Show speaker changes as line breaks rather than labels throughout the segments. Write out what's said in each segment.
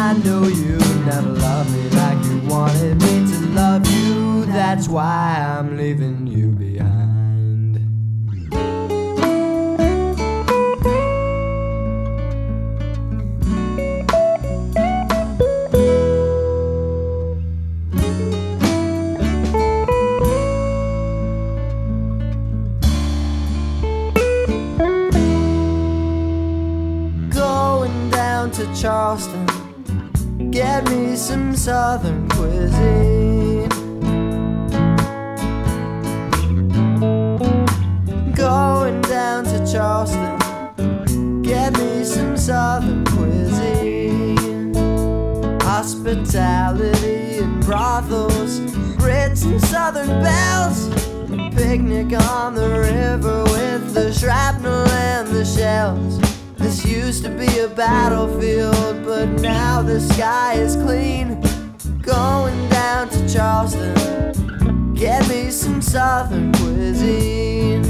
I know you never loved me like you wanted me to love you. That's why I'm leaving you behind. To Charleston, get me some southern cuisine. Going down to Charleston, get me some southern cuisine. Hospitality and brothels, grits and southern bells. A picnic on the river with the shrapnel and the shells. This used to be a battlefield, but now the sky is clean. Going down to Charleston, get me some southern cuisine.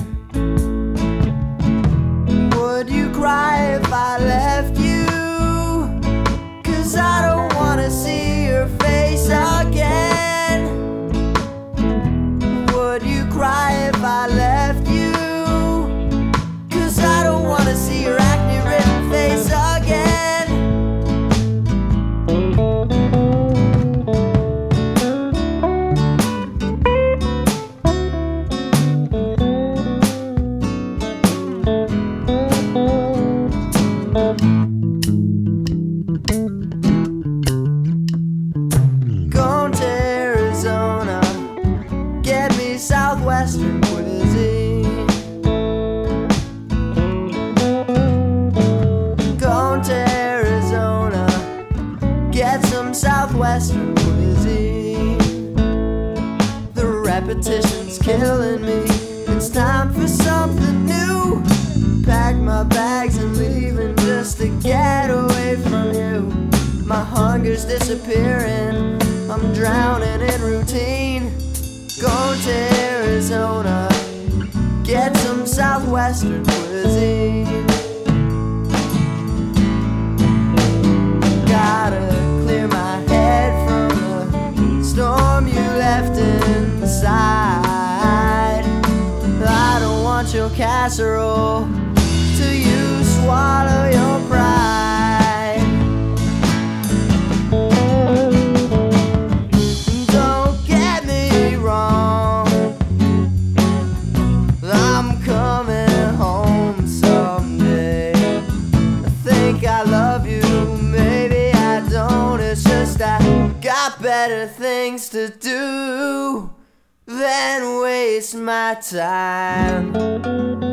Would you cry if I left you? 'Cause I don't wanna see your face again. Would you cry if I left you? 'Cause I don't wanna see your acne-ridden face again. Going to Arizona, get me southwestern cuisine. Going to Arizona, get some southwestern cuisine. The repetition's killing me, it's time for something new. Pack my bags and leaving just to get away from you. My hunger's disappearing, I'm drowning in routine. Going to Arizona, get some southwestern cuisine. Gotta clear my head from the storm you left inside. I don't want your casserole till you swallow your pride. Don't get me wrong, I'm coming home someday. I think I love you, maybe I don't. It's just I got better things to do than waste my time.